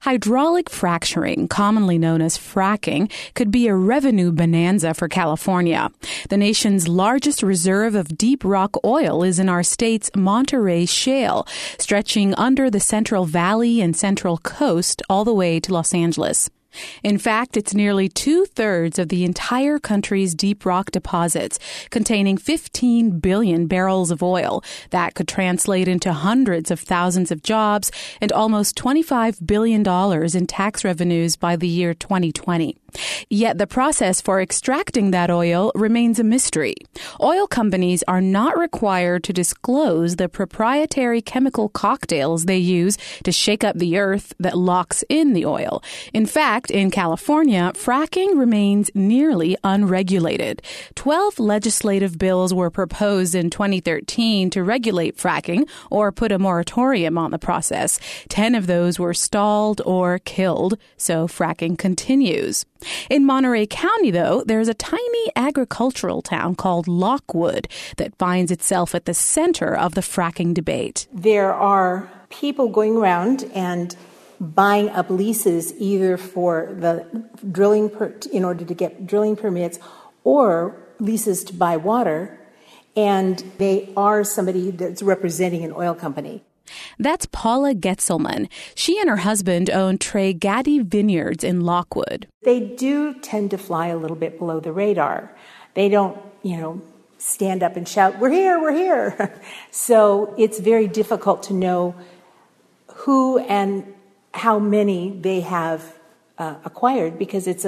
Hydraulic fracturing, commonly known as fracking, could be a revenue bonanza for California. The nation's largest reserve of deep rock oil is in our state's Monterey Shale, stretching under the Central Valley and Central Coast all the way to Los Angeles. In fact, it's nearly 2/3 of the entire country's deep rock deposits, containing 15 billion barrels of oil. That could translate into hundreds of thousands of jobs and almost $25 billion in tax revenues by the year 2020. Yet the process for extracting that oil remains a mystery. Oil companies are not required to disclose the proprietary chemical cocktails they use to shake up the earth that locks in the oil. In fact, in California, fracking remains nearly unregulated. 12 legislative bills were proposed in 2013 to regulate fracking or put a moratorium on the process. 10 of those were stalled or killed, so fracking continues. In Monterey County, though, there's a tiny agricultural town called Lockwood that finds itself at the center of the fracking debate. There are people going around and buying up leases either for the drilling in order to get drilling permits or leases to buy water, and they are somebody that's representing an oil company. That's Paula Getzelman. She and her husband own Trey Gaddy Vineyards in Lockwood. They do tend to fly a little bit below the radar. They don't, stand up and shout, "We're here, we're here." So it's very difficult to know who and how many they have acquired because it's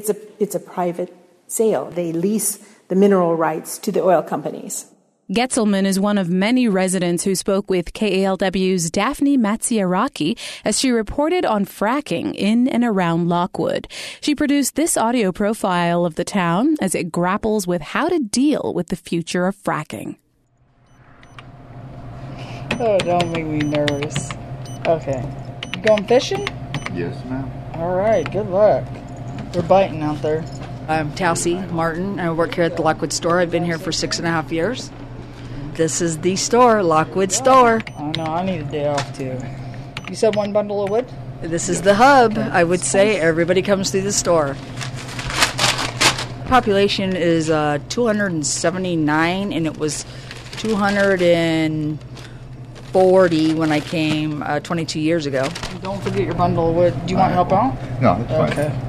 a private sale. They lease the mineral rights to the oil companies. Getzelman is one of many residents who spoke with KALW's Daphne Matsiaraki as she reported on fracking in and around Lockwood. She produced this audio profile of the town as it grapples with how to deal with the future of fracking. Oh, don't make me nervous. Okay. You going fishing? Yes, ma'am. All right, good luck. We're biting out there. I'm Tassie Martin. I work here at the Lockwood store. I've been here for 6.5 years. This is the store, Lockwood Store. Oh, no, I need a day off, too. You said one bundle of wood? This is the hub. I would say everybody comes through the store. Population is 279, and it was 240 when I came 22 years ago. Don't forget your bundle of wood. Do you want to help out? No, that's fine. Okay.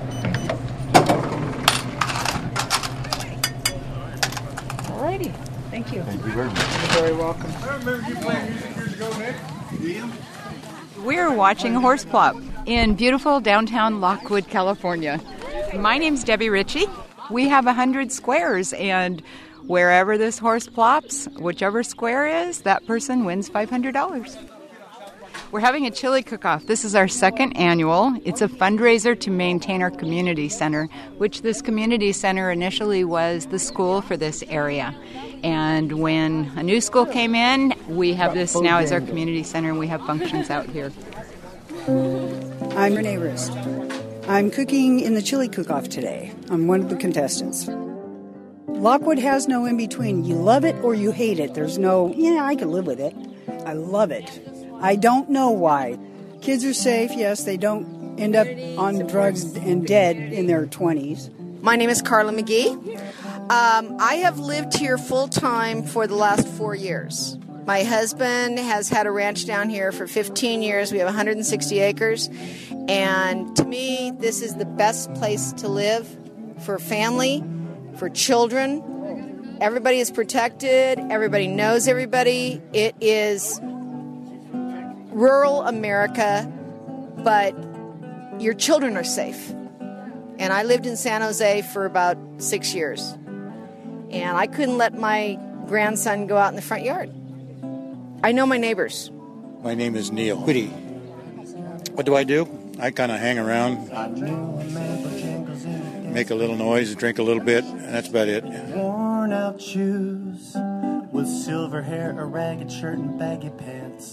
Alrighty. Thank you. Thank you very much. You're very welcome. I remember you playing music years ago, man. We're watching a horse plop in beautiful downtown Lockwood, California. My name's Debbie Ritchie. We have 100 squares, and wherever this horse plops, whichever square is, that person wins $500. We're having a chili cook-off. This is our second annual. It's a fundraiser to maintain our community center, which this community center initially was the school for this area. And when a new school came in, we have this now as our community center, and we have functions out here. I'm Renee Roost. I'm cooking in the chili cook-off today. I'm one of the contestants. Lockwood has no in-between. You love it or you hate it. There's no, I can live with it. I love it. I don't know why. Kids are safe, yes. They don't end up on drugs and dead in their 20s. My name is Carla McGee. I have lived here full-time for the last 4 years. My husband has had a ranch down here for 15 years. We have 160 acres. And to me, this is the best place to live for family, for children. Everybody is protected. Everybody knows everybody. It is rural America, but your children are safe. And I lived in San Jose for about 6 years. And I couldn't let my grandson go out in the front yard. I know my neighbors. My name is Neil Whitty. What do? I kind of hang around, make a little noise, drink a little bit, and that's about it. Worn out shoes with silver hair, a ragged shirt, and baggy pants.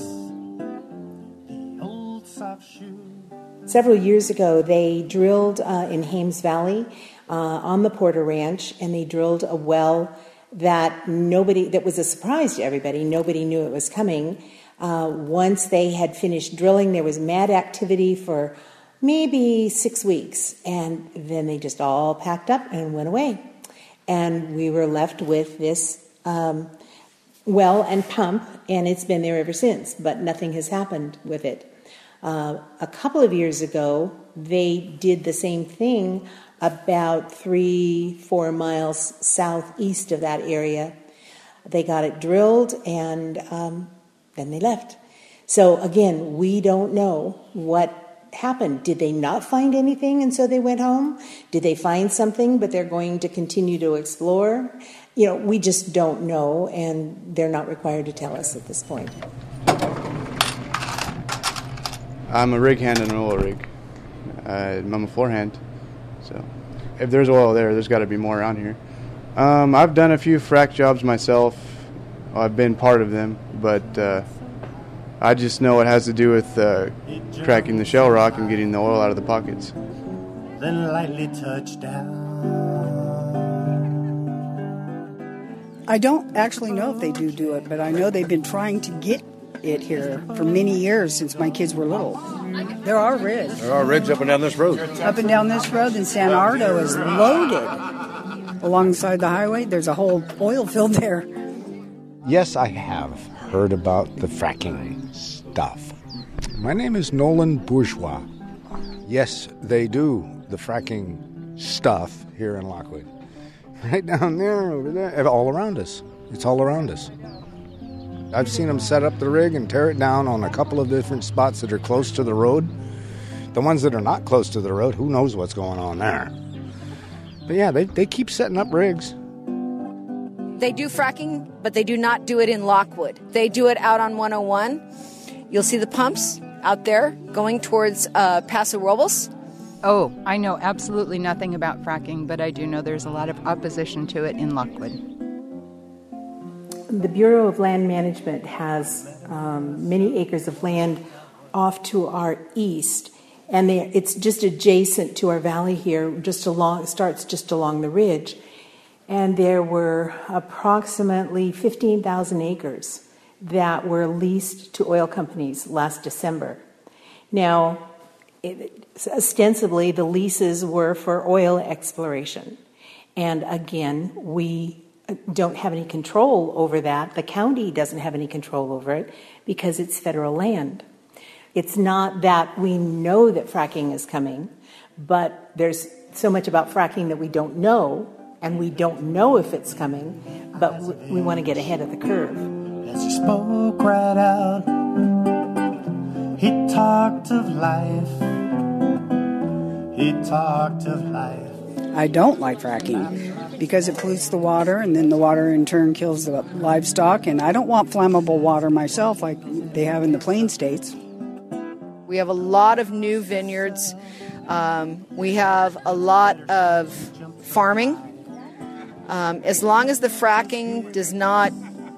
Old soft shoes. Several years ago, they drilled in Hames Valley on the Porter Ranch, and they drilled a well that was a surprise to everybody. Nobody knew it was coming. Once they had finished drilling, there was mad activity for maybe 6 weeks. And then they just all packed up and went away. And we were left with this well and pump, and it's been there ever since, but nothing has happened with it. A couple of years ago, they did the same thing about 3-4 miles southeast of that area. They got it drilled, and then they left. So again, we don't know what happened. Did they not find anything and so they went home? Did they find something but they're going to continue to explore? We just don't know, and they're not required to tell us at this point. I'm a rig hand and an oil rig. I'm a floor hand. So if there's oil there's got to be more around here. I've done a few frac jobs myself. I've been part of them, but I just know it has to do with cracking the shell rock and getting the oil out of the pockets. Then lightly touch down. I don't actually know if they do it, but I know they've been trying to get it here for many years since my kids were little. There are rigs. There are rigs up and down this road. Up and down this road, and San Ardo is loaded. Alongside the highway, there's a whole oil field there. Yes, I have heard about the fracking stuff. My name is Nolan Bourgeois. Yes, they do the fracking stuff here in Lockwood. Right down there, over there, all around us. It's all around us. I've seen them set up the rig and tear it down on a couple of different spots that are close to the road. The ones that are not close to the road, who knows what's going on there. But yeah, they keep setting up rigs. They do fracking, but they do not do it in Lockwood. They do it out on 101. You'll see the pumps out there going towards Paso Robles. Oh, I know absolutely nothing about fracking, but I do know there's a lot of opposition to it in Lockwood. The Bureau of Land Management has many acres of land off to our east, and it's just adjacent to our valley here, starts just along the ridge. And there were approximately 15,000 acres that were leased to oil companies last December. Now, ostensibly, the leases were for oil exploration. And again, we don't have any control over that. The county doesn't have any control over it because it's federal land. It's not that we know that fracking is coming, but there's so much about fracking that we don't know, and we don't know if it's coming, but we want to get ahead of the curve. As he spoke right out, he talked of life. He talked of life. I don't like fracking because it pollutes the water, and then the water in turn kills the livestock, and I don't want flammable water myself like they have in the Plain States. We have a lot of new vineyards. We have a lot of farming. As long as the fracking does not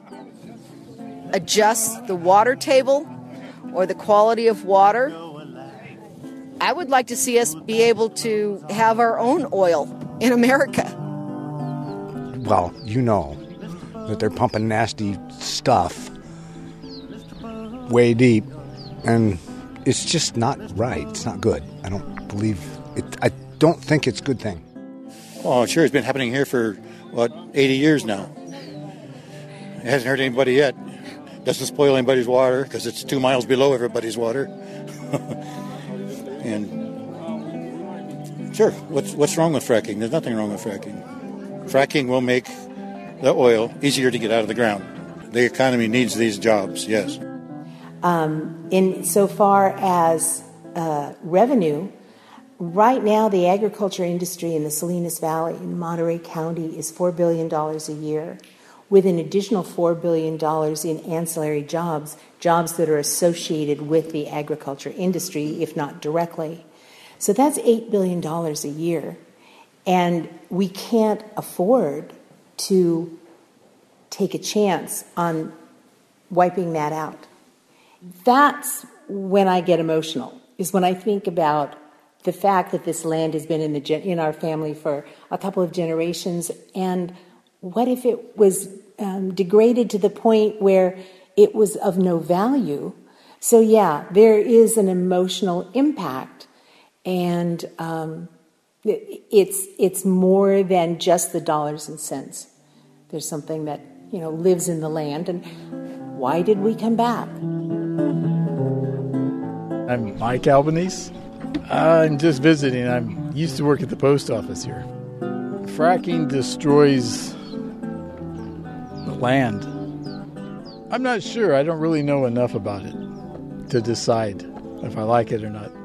adjust the water table or the quality of water, I would like to see us be able to have our own oil in America. Well, you know that they're pumping nasty stuff way deep, and it's just not right. It's not good. I don't believe it. I don't think it's a good thing. Oh, sure, it's been happening here for 80 years now. It hasn't hurt anybody yet. Doesn't spoil anybody's water because it's 2 miles below everybody's water. And sure, what's wrong with fracking? There's nothing wrong with fracking. Fracking will make the oil easier to get out of the ground. The economy needs these jobs, yes. In so far as revenue, right now the agriculture industry in the Salinas Valley in Monterey County is $4 billion a year, with an additional $4 billion in ancillary jobs that are associated with the agriculture industry, if not directly. So that's $8 billion a year. And we can't afford to take a chance on wiping that out. That's when I get emotional, is when I think about the fact that this land has been in our family for a couple of generations, and what if it was degraded to the point where it was of no value? So yeah, there is an emotional impact, And it's more than just the dollars and cents. There's something that, lives in the land. And why did we come back? I'm Mike Albanese. I'm just visiting. I used to work at the post office here. Fracking destroys the land. I'm not sure. I don't really know enough about it to decide if I like it or not.